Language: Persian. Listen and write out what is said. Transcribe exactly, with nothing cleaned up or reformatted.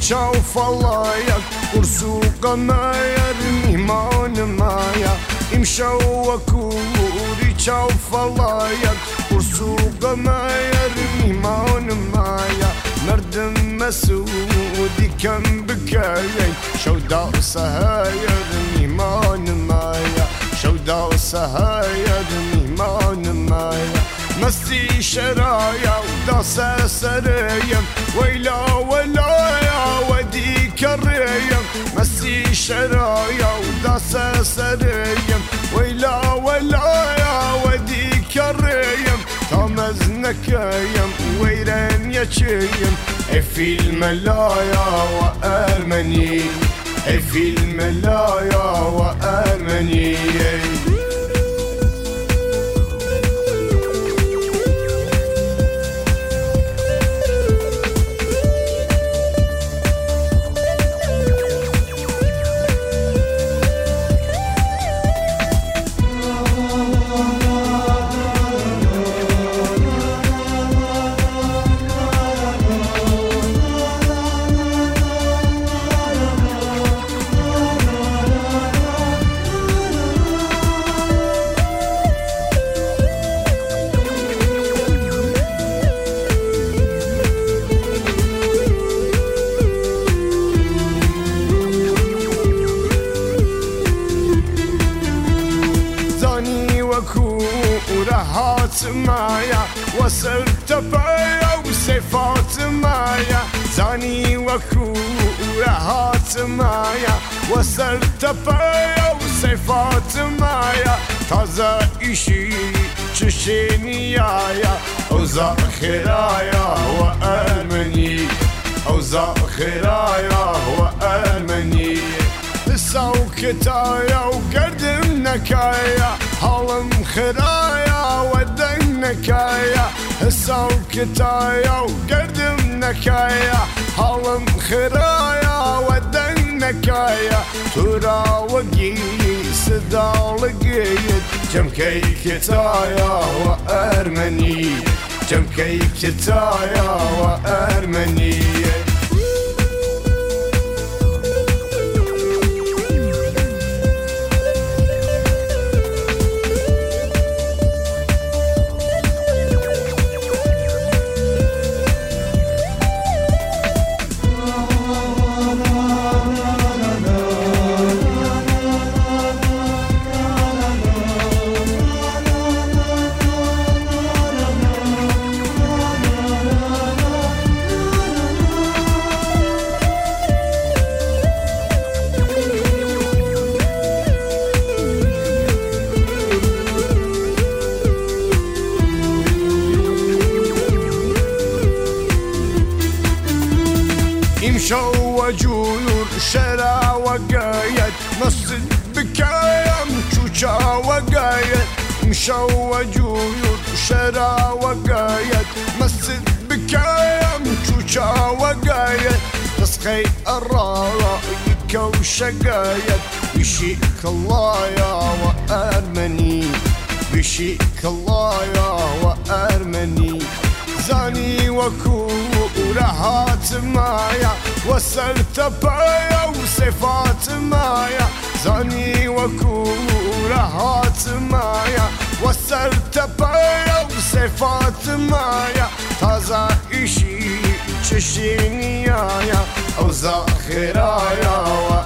شوف الله ورسوق ما يرمي ما مايا امشوا وكوري شوف الله ورسوق ما يرمي ما مايا مرد مسودي كم بكاي شو داسها يرمي ما مايا شو داسها يرمي ما مايا مستي شرايا وداسة سريا ويلا ولا يا وديك الريا مستي شرايا وداسة سريا ويلا ولا يا وديك الريا تمزنك يم ويران يشيم في الملايا وأرمني في الملايا وأرمني ورهات مايا وصرت بيا وصفات مايا زاني وكورهات مايا وصرت بيا وصفات مايا تازا إشي تشينيايا أوزا خرايا وأرمني أوزا خرايا وأرمني سوكتايا وقردم نكايا هالم خرايا ودنكايا سوكتايا وقردم نكايا هالم خرايا ودنكايا ترى وقيس دالقيت كم كيكتايا وأرمني كم كيكتايا وأرمني امشوا وجولور شرا وقايد مسجد بكايا مشوشا وقايد امشوا وجولور شرا وقايد مسجد بكايا مشوشا وقايد تسقي الراية وشقايد بشيك الله يا وأرمني بشيك الله يا وأرمني زاني وكورهات مايا وصلت بيا وصفات مايا زاني وكورهات مايا وصلت بيا وصفات مايا تازا إشي تشينيايا أوزا خرايا